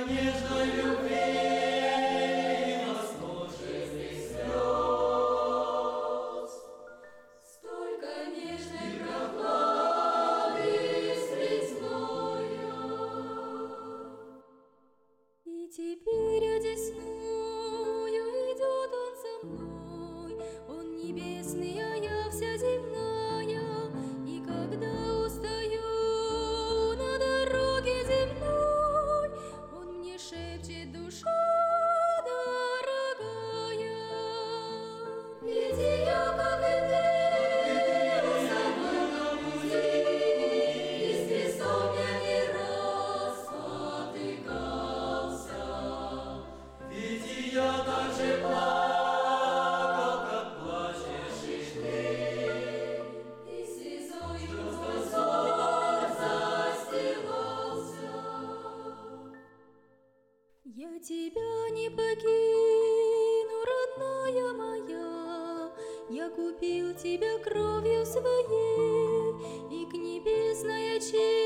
нежной любви нас множественных слез. Столько нежной прохлады слезною. И теперь одесную идет он со мной, он небесный, а я вся земная. И когда устаю на дороге земной, он мне шепчет: душа дорогая. Ведь я, как и ты, со мной на пути, и с крестом я не раз потыкался. Ведь и я так же плакал, как плачешь и ты. И слезой мой взор застилался. Я тебя не покину, родная моя, я купил тебя кровью своей, и к небесной очи